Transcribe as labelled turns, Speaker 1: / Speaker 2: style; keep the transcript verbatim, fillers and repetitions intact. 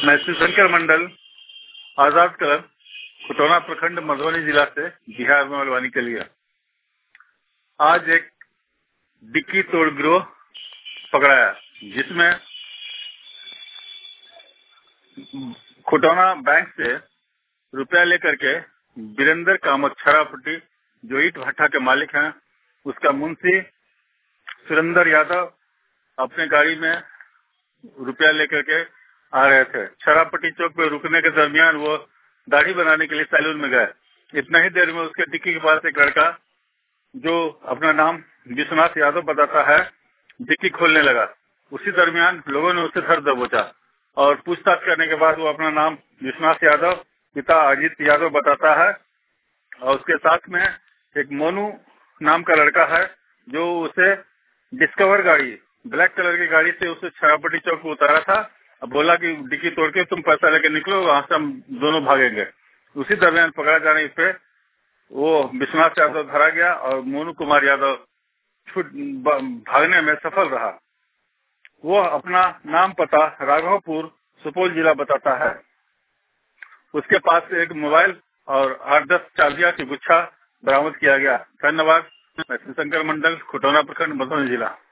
Speaker 1: मैं शिवशंकर मंडल, आजाद क्लब, खुटौना प्रखंड, मधुबनी जिला से बिहार में मलवानी के लिए आज एक डिक्की तोड़ गिरोह पकड़ाया, जिसमें खुटौना बैंक से रुपया लेकर के वीरेंद्र कामत छरापट्टी, जो ईट भट्टा के मालिक हैं, उसका मुंशी सुरेंद्र यादव अपने गाड़ी में रुपया लेकर के आ रहे थे। छरापट्टी चौक पे रुकने के दरमियान वो दाढ़ी बनाने के लिए सैलून में गए। इतना ही देर में उसके डिक्की के पास एक लड़का, जो अपना नाम विश्वनाथ यादव बताता है, डिक्की खोलने लगा। उसी दरमियान लोगों ने उससे धर दबोचा और पूछताछ करने के बाद वो अपना नाम विश्वनाथ यादव, पिता अजीत यादव बताता है, और उसके साथ में एक मोनू नाम का लड़का है, जो उसे डिस्कवर गाड़ी, ब्लैक कलर की गाड़ी से उसे छरापट्टी चौक पर उतारा था। अब बोला कि डिक्की तोड़ के तुम पैसा लेके निकलो, वहां से हम दोनों भागेंगे। उसी दरमियान पकड़ा जाने पे वो विश्वनाथ यादव धरा गया और मोनू कुमार यादव छूट भागने में सफल रहा। वो अपना नाम पता राघवपुर, सुपौल जिला बताता है। उसके पास से एक मोबाइल और आठ दस चाबियां की गुच्छा बरामद किया गया। धन्यवाद। मैं शिवशंकर मंडल, खुटौना प्रखंड, मधुबनी जिला।